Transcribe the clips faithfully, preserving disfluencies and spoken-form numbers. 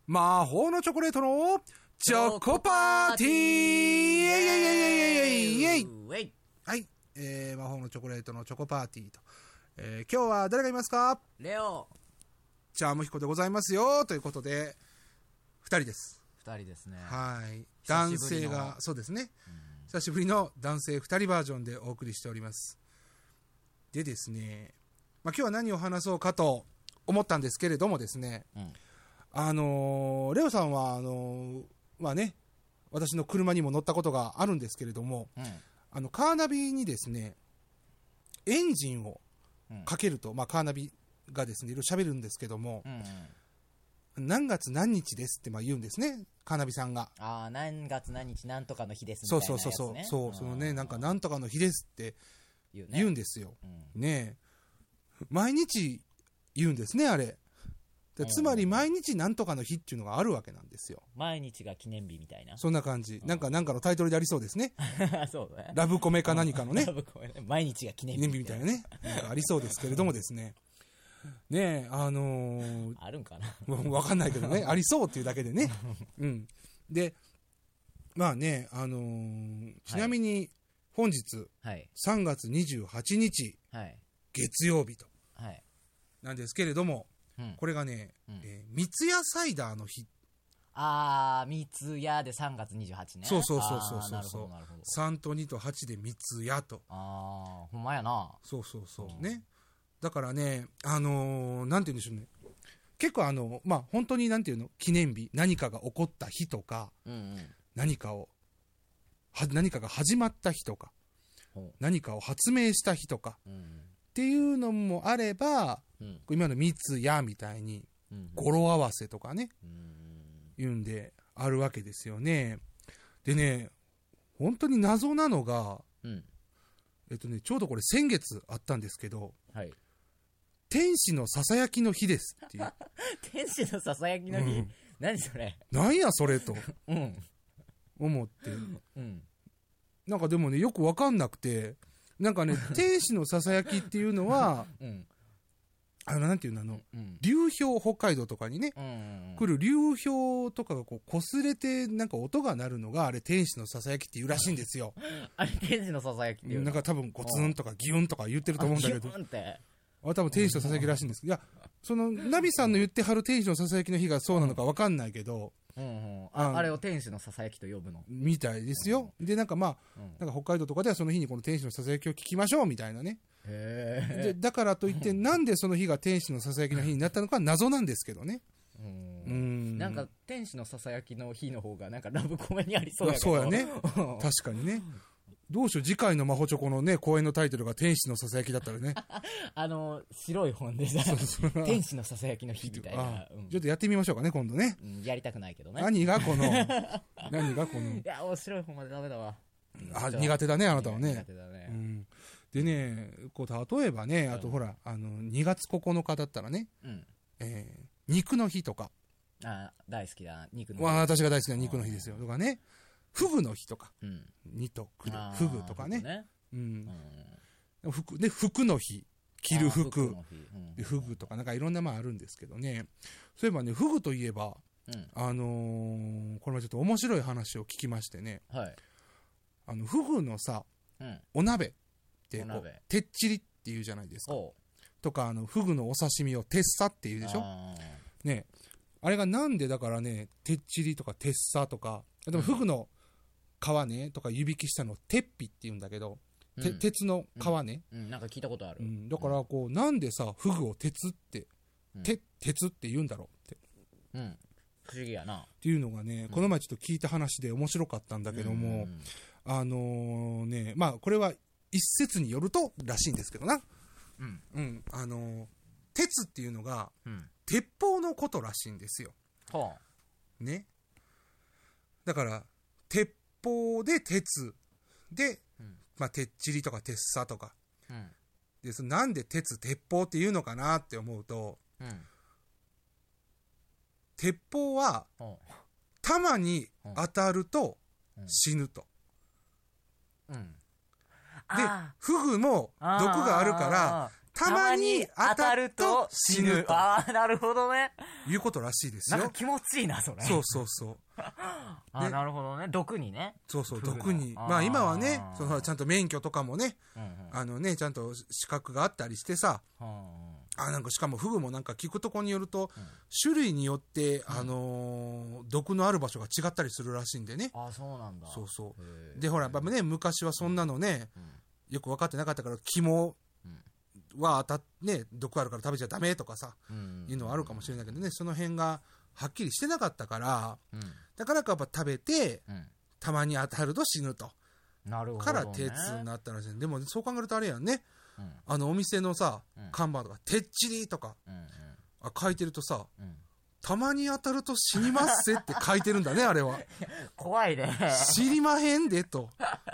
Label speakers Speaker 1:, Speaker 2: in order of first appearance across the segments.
Speaker 1: 魔法のチョコレートのチョコパーティーイエイエイエイエイエイエイエイはい、えー、魔法のチョコレートのチョコパーティーと、えー、今日は誰がいますか？
Speaker 2: レオ
Speaker 1: チャームヒコでございますよということで二人です。
Speaker 2: 二人ですね。
Speaker 1: はい。男性が、そうですね。久しぶりの男性二人バージョンでお送りしております。でですね、まあ、今日は何を話そうかと思ったんですけれどもですね、うん、あのー、レオさんは、あのー、まあね、私の車にも乗ったことがあるんですけれども、うん、あの、カーナビにですね、エンジンをかけると、うん、まあ、カーナビがですね、いろいろ喋るんですけども、うんうん、何月何日ですってまあ言うんですね、カーナビさんが。
Speaker 2: ああ、何月何日なんとかの日ですみたいなやつ、ね。
Speaker 1: そうそうそうそう、そのね、なんかなんとかの日ですって言うんですよ。ね、うん、ねえ。毎日言うんですね、あれ。つまり毎日なんとかの日っていうのがあるわけなんですよ。
Speaker 2: 毎日が記念日みたいな。
Speaker 1: そんな感じ。なんか、なんかのタイトルでありそうですね。
Speaker 2: そうね。
Speaker 1: ラブコメか何かのね。
Speaker 2: ラブコメね。毎日が記念日。
Speaker 1: 記念日みたいなね。なんかありそうですけれどもですね。ねえ、あのー、
Speaker 2: あるんかな
Speaker 1: わかんないけどね。ありそうっていうだけでね。うん。で、まあね、あのー、ちなみに本日、はい、さんがつにじゅうはちにち、はい、月曜日と。はい。なんですけれども、うん、これがね、うん、えー、三ツ矢サイダーの日。
Speaker 2: あー、三ツ矢でさんがつにじゅうはちね。
Speaker 1: そうそうそうそうそう。なるほど、なるほど。さんとにとはちで三ツ矢と。
Speaker 2: あー、ほんまやな。
Speaker 1: そうそうそう。うん、ね。だからね、あのー、なんて言うんでしょうね。結構あの、まあ、本当になんていうの、記念日、何かが起こった日とか、うんうん、何かを、は、何かが始まった日とか、何かを発明した日とか、うんうん、っていうのもあれば、うん、今の三ツ矢みたいに、語呂合わせとかね、うん、言うんで、あるわけですよね。でね、本当に謎なのが、うん、えっとね、ちょうどこれ先月あったんですけど、はい、天使のささやきの日ですっていう。
Speaker 2: 天使のささやきの日、うん、何それ
Speaker 1: 何やそれと、うん、思って、うん。なんかでもね、よくわかんなくて、なんかね、天使のささやきっていうのは、うん、あの、なんていうの、あの、うん、流氷、北海道とかにね、うんうんうん、来る流氷とかがこう、擦れて、なんか音が鳴るのが、あれ、天使のささやきっていうらしいんですよ。
Speaker 2: あれ、天使のささやきっていうの？
Speaker 1: なんか多分、ゴツンとかギュンとか言ってると思うんだけど。
Speaker 2: ギュンって。
Speaker 1: あれ多分天使のささやきらしいんですけど、いや、その、ナビさんの言ってはる天使のささやきの日がそうなのかわかんないけど、
Speaker 2: うんうん、あ, あれを天使のささやきと呼ぶの
Speaker 1: みたいですよ。で、なんかまあ、うん、なんか北海道とかではその日にこの天使のささやきを聞きましょうみたいなね。へで、だからといって、なんでその日が天使のささやきの日になったのかは謎なんですけどね。
Speaker 2: うん。うんなんか天使のささやきの日の方がなんかラブコメにありそうやけど。
Speaker 1: そうやね。確かにね。どうしよう、次回の魔法チョコのね、公演のタイトルが天使のささやきだったらね。
Speaker 2: あの、白い本でさ、天使のささやきの日みたいな、
Speaker 1: うん。ちょっとやってみましょうかね、今度ね。
Speaker 2: うん、やりたくないけどね。
Speaker 1: 何がこの、何がこの。
Speaker 2: いや、白い本までダメだわ。
Speaker 1: あ、苦手だね、あなたはね。
Speaker 2: 苦手だね。
Speaker 1: うん。でね、こう、例えばね、あとほら、あの、にがつここのかだったらね、うん、えー、肉の日とか。
Speaker 2: あ、大好きだ、肉の日。
Speaker 1: 私が大好きな肉の日ですよ。とかね。フグの日とか。うん。にとくる。フグとかね。ねうん。うん、服、で、服の日。着る服。服の日、うん、で、フグとかなんかいろんなまああるんですけどね。そういえばね、フグといえば、うん、あのー、これはちょっと面白い話を聞きましてね。はい。あの、フグのさ、うん、お鍋って、てっちりって言うじゃないですか。とか、あの、フグのお刺身をてっさって言うでしょ。ね。あれがなんでだからね、てっちりとかてっさとか、でもフグの、皮ね、とか湯引きしたのを鉄皮って言うんだけど、うん、鉄の皮ね、
Speaker 2: うんうん。なんか聞いたことある。
Speaker 1: うん、だからこう、なんでさ、フグを鉄って、うん、て、鉄って言うんだろうって。
Speaker 2: うん。不思議やな。
Speaker 1: っていうのがね、この前ちょっと聞いた話で面白かったんだけども、うん、あのー、ね、まあこれは一説によるとらしいんですけどな。うん。うん。あのー、鉄っていうのが、うん、鉄砲のことらしいんですよ。はあ。ね。だから、鉄砲で鉄で、うん、まあ、てっちりとかてっさとか。うん、で、そのなんで鉄、鉄砲って言うのかなって思うと、うん、鉄砲は、弾に当たると死ぬと。うん、で、フグも毒があるから、 たまに当たると死ぬと。
Speaker 2: ああ、なるほどね。
Speaker 1: いうことらしいですよ。
Speaker 2: なんか気持ちいいな、それ。
Speaker 1: そうそうそう。
Speaker 2: あ、なるほどね。毒にね。
Speaker 1: そうそう、毒に。まあ今はね、そのちゃんと免許とかもね、うんうん、あのね、ちゃんと資格があったりしてさ、うんうん、あ、なんかしかもフグもなんか聞くとこによると、うん、種類によって、あのー、毒のある場所が違ったりするらしいんでね。
Speaker 2: あ、そうなんだ。
Speaker 1: そうそう。で、ほら、やっぱね、昔はそんなのね、うん、よく分かってなかったから、肝は当たっ、ね、毒あるから食べちゃダメとかさ、うん、いうのはあるかもしれないけどね、その辺がはっきりしてなかったから、うん、だからやっぱ食べて、うん、たまに当たると死ぬと。
Speaker 2: なるほどね。
Speaker 1: から鉄になったらしい。でもそう考えるとあれやんね、うん、あのお店のさ、うん、看板とか、てっちりとか、うんうん、あ書いてるとさ、うん、たまに当たると死にますって書いてるんだね、あれは。
Speaker 2: 怖いね。
Speaker 1: 知りまへんでと。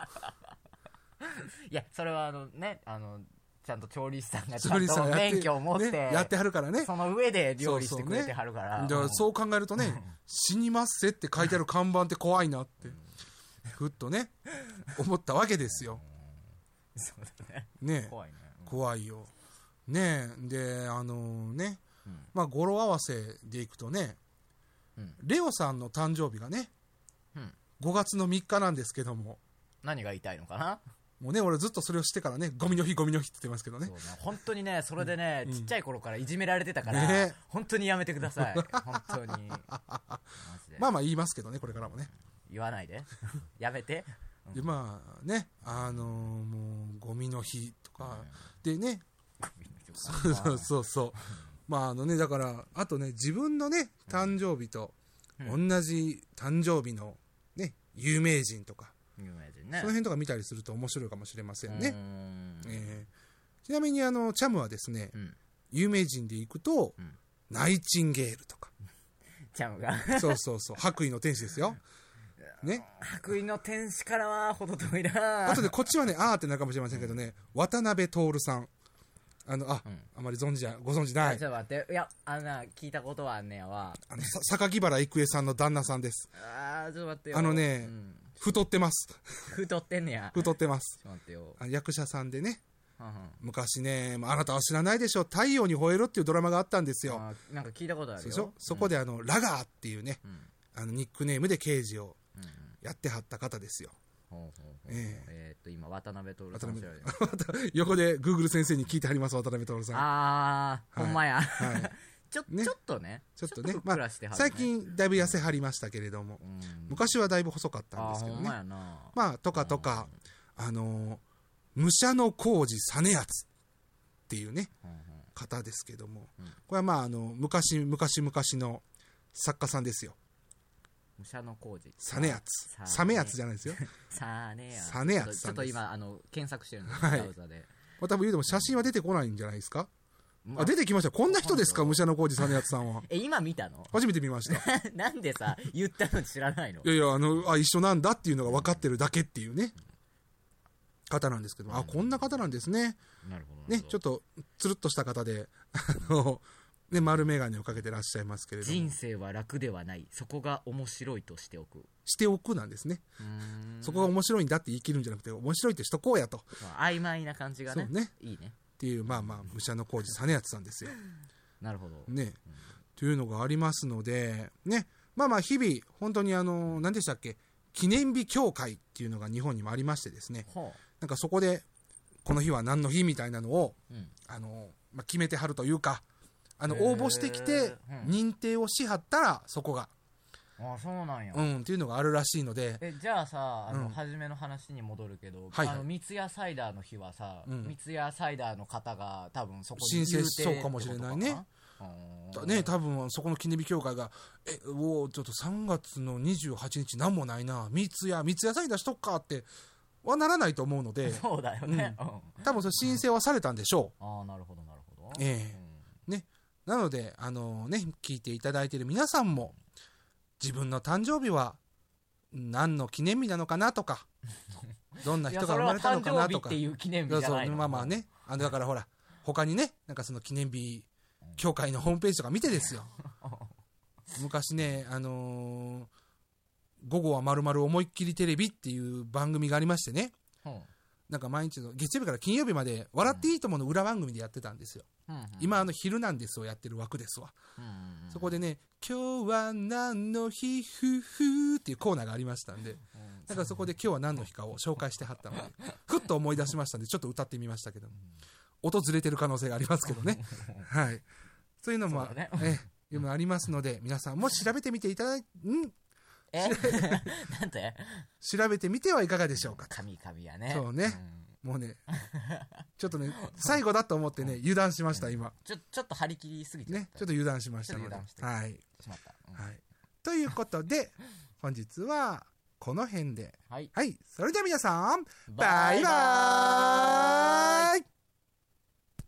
Speaker 2: いや、それはあのね、あの、ちゃんと調理師さんがちゃんと免許を持って、
Speaker 1: ね、やってはるからね。
Speaker 2: その上で料理してくれてはるから。
Speaker 1: そうそうね、だからそう考えるとね、死にますって書いてある看板って怖いなって、ふっとね、思ったわけですよ。
Speaker 2: そうだね。
Speaker 1: ね、
Speaker 2: 怖いね。
Speaker 1: 怖いよ。ねで、あのー、ね、うん、まあ語呂合わせでいくとね、うん、レオさんの誕生日がね、うん、ごがつのみっかなんですけども。
Speaker 2: 何が言いたいのかな。
Speaker 1: もうね、俺ずっとそれをしてからね、ゴミの日ゴミの日って言ってますけどね。
Speaker 2: そうね、本当にね、それでね、うん、ちっちゃい頃からいじめられてたから、ね、本当にやめてください。本当に。
Speaker 1: まあまあ言いますけどね、これからもね。
Speaker 2: 言わないで。やめて。
Speaker 1: で、まあね、あのー、もう、ゴミの日とか、うん、でね、そうそうそうそう。まああのね、だから、あとね、自分のね、誕生日と同じ誕生日のね、有名人とか、有名人ね、その辺とか見たりすると面白いかもしれませんね。えー、ちなみにあのチャムはですね、うん、有名人でいくと、うん、ナイチンゲールとか。
Speaker 2: チャムが
Speaker 1: そうそうそう、白衣の天使ですよ。ね、
Speaker 2: 白衣の天使からはほど遠いな。
Speaker 1: あとでこっちはね、あーってなるかもしれませんけどね、渡辺徹さん。あの、あ、うん、あまり存じや、ご存じない。
Speaker 2: ちょっと待って、いや、あのな、聞いたことはあんねやわ。
Speaker 1: あの、榊原郁恵さんの旦那さんです。
Speaker 2: あー、ちょっと待ってよ。
Speaker 1: あのね、うん、太ってます。
Speaker 2: 太ってんねや。
Speaker 1: 太ってます。
Speaker 2: ちょっと待ってよ。
Speaker 1: あ、役者さんでね。はんはん、昔ね、あなたは知らないでしょ、太陽に吠えろっていうドラマがあったんですよ。
Speaker 2: あ、なんか聞いたことあるよ。
Speaker 1: でしょ、そこであの、ラガーっていうね、うん、あのニックネームで刑事をやってはった方ですよ。
Speaker 2: ほうほうほう、えー、えー、っと今渡辺徹さん調
Speaker 1: べて横で Google 先生に聞いてはります。渡辺徹さん。
Speaker 2: ああ、はい、ほんまや、はい、ちょ、ね、ちょっとね
Speaker 1: ちょっとね、
Speaker 2: まあ、
Speaker 1: 最近だいぶ痩せはりましたけれども、うん、昔はだいぶ細かったんですけどね。あ、まあとかとか、うん、あの武者の浩二実篤っていうね、うん、方ですけども、うん、これはまああの昔昔々の作家さんですよ。
Speaker 2: 武者の浩二
Speaker 1: 実篤、サメヤツじゃないですよ。
Speaker 2: サネヤツ、
Speaker 1: サネヤツさんです。
Speaker 2: ちょっと今あの検索してるんです、はい、ブラウザで。
Speaker 1: まあ、多分言うても写真は出てこないんじゃないですか。まあ、出てきました。こんな人ですか、武者の浩二実篤さんは。
Speaker 2: え、今見たの？
Speaker 1: 初めて見ました。
Speaker 2: なんでさ、言ったの知らないの？
Speaker 1: いやいや、あの、あ、一緒なんだっていうのが分かってるだけっていうね、方なんですけど、うん、あ、こんな方なんですね。
Speaker 2: なるほど。
Speaker 1: ね、ちょっと、つるっとした方で、あの、ね、丸眼鏡をかけてらっしゃいますけれども、
Speaker 2: 人生は楽ではない、そこが面白いとしておく。
Speaker 1: しておくなんですね。そこが面白いんだって言い切るんじゃなくて、面白いってしとこうやと。
Speaker 2: 曖昧な感じがね。
Speaker 1: そうね。
Speaker 2: いいね。
Speaker 1: っていう、まあまあ、武者の浩二実篤さんですよ。
Speaker 2: なるほど。
Speaker 1: ね、うん、というのがありますので、ね、まあまあ、日々、本当にあの、何でしたっけ、記念日協会っていうのが日本にもありましてですね、なんかそこで、この日は何の日みたいなのを、うん、あの、まあ、決めてはるというか、あの応募してきて認定をしはったらそこが、
Speaker 2: あ、そうなんや、
Speaker 1: うん、っていうのがあるらしいので。
Speaker 2: え、じゃあさ、あの、うん、初めの話に戻るけど、はいはい、あの三ツ矢サイダーの日はさ、うん、三ツ矢サイダーの方が多分そこに
Speaker 1: 申請しそうかもしれないね。ね、多分そこの記念日協会が、え、おちょっとさんがつのにじゅうはちにちなんもないな、三ツ矢三ツ矢サイダーしとっかってはならないと思うので。
Speaker 2: そうだよね、
Speaker 1: うん、多分それ申請はされたんでしょう。
Speaker 2: ああ、なるほどなるほど。
Speaker 1: ええー、ね。なので、あのね、聞いていただいている皆さんも、自分の誕生日は何の記念日なのかなとか、どんな人が生まれたのかなとか。
Speaker 2: 誕生日っていう記念日じゃないの？
Speaker 1: まあまあね、あのだからほら、他にね、なんかその記念日協会のホームページとか見てですよ。昔ね、あのー、午後はまるまる思いっきりテレビっていう番組がありましてね。 なんか毎日の月曜日から金曜日まで笑っていいともの裏番組でやってたんですよ、うん、今あのヒルナンデスをやってる枠ですわ、うんうんうん、そこでね今日は何の日ふふっていうコーナーがありましたんで、うん、だからそこで今日は何の日かを紹介してはったのでふっと思い出しましたんでちょっと歌ってみましたけど、うん、音ずれてる可能性がありますけどねはいそういうのも、ね、えいうのありますので皆さんも調べてみていただいん
Speaker 2: えなんて
Speaker 1: 調べてみてはいかがでしょうか。
Speaker 2: 神々やね。
Speaker 1: そうね、うん、もうねちょっとね最後だと思ってね油断しました今。
Speaker 2: ちょちょっと張り切りすぎて
Speaker 1: ねちょっと油断しましたので、はい、しまった、うん、はい。ということで本日はこの辺で、はい、はい、それでは皆さんバイバーイ。